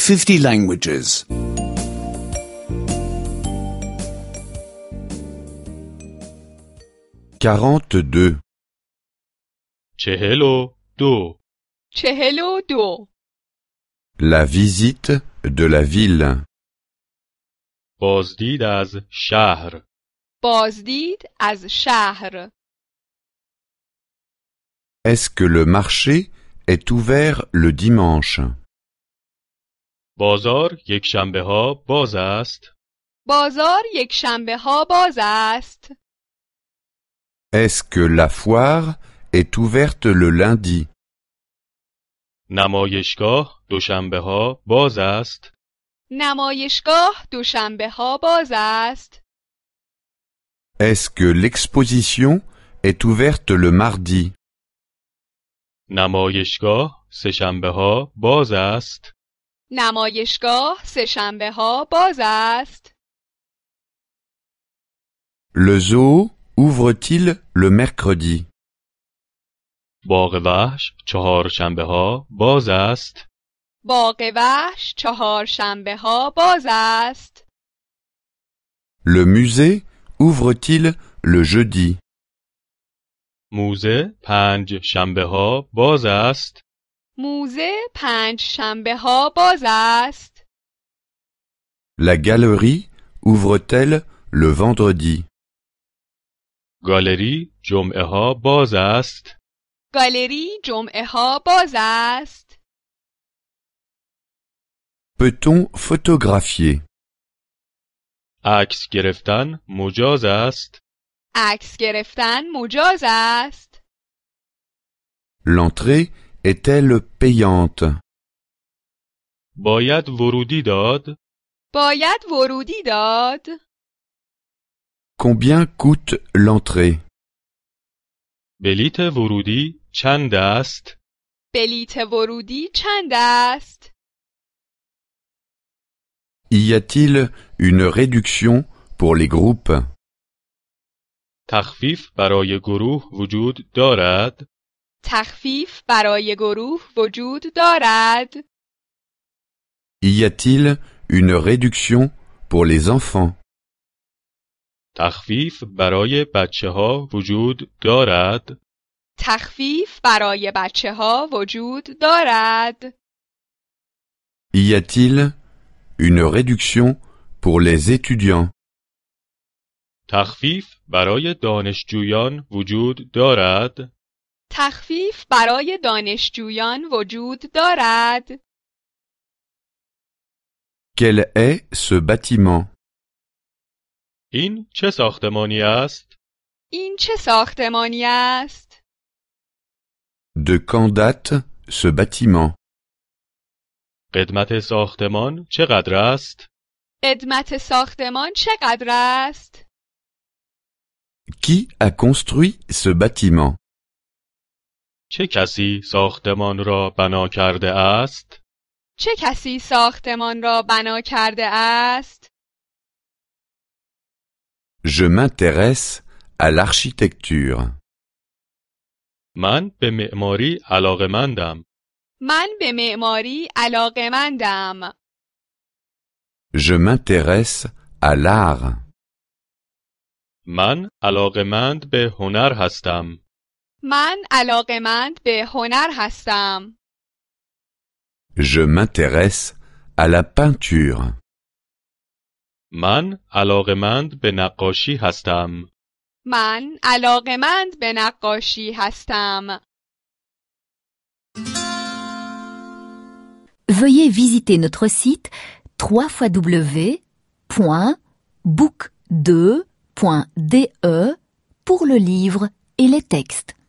50 languages. 42. 42. 42. La visite de la ville. بازدید از شهر. بازدید از شهر. Est-ce que le marché est ouvert le dimanche? بازار یک شنبه ها باز است. بازار یک شنبه ها باز است. Est-ce que la foire est ouverte le lundi? نمایشگاه دوشنبه ها باز است. نمایشگاه دوشنبه ها باز است. Est-ce que l'exposition est ouverte le mardi? نمایشگاه سه‌شنبه ها باز است. نمایشگاه سه‌شنبه ها باز است. Le zoo ouvre-t-il le mercredi? باغ وحش چهارشنبه ها باز است. باغ وحش چهارشنبه ها باز است. Le musée ouvre-t-il le jeudi? موزه پنج شنبه ها باز است. موزه پنج شنبه ها باز است. La galerie ouvre-t-elle le vendredi? گالری جمعه ها باز است. گالری جمعه ها باز است. Peut-on photographier? عکس گرفتن مجاز است. عکس گرفتن مجاز است. L'entrée est-elle payante? باید ورودی داد. باید ورودی داد. Combien coûte l'entrée? بلیت ورودی چند است؟ بلیت ورودی چند است؟ Y a-t-il une réduction pour les groupes? تخفیف برای گروه وجود دارد؟ تخفیف برای گروه وجود دارد. Y a-t-il une réduction pour les enfants? تخفیف برای بچه ها وجود دارد؟ تخفیف برای بچه ها وجود دارد. Y a-t-il une réduction pour les étudiants? تخفیف برای دانشجویان وجود دارد؟ تخفیف برای دانشجویان وجود دارد. Quel est ce bâtiment? این چه ساختمانی است؟ این چه ساختمانی است؟ De quand date ce bâtiment? قدمت ساختمان چقدر است؟ قدمت ساختمان چقدر است؟ Qui a construit ce bâtiment? چه کسی ساختمان را بنا کرده است؟ چه کسی ساختمان را بنا کرده است؟ Je m'intéresse à l'architecture. من به معماری علاقه‌مندم. من به معماری علاقه‌مندم. Je m'intéresse à l'art. من علاقه‌مند به هنر هستم. من علاقه‌مند به هنر هستم. Je m'intéresse à la peinture. من علاقه‌مند به نقاشی هستم. من علاقه‌مند به نقاشی هستم. Veuillez visiter notre site www.book2.de pour le livre et les textes.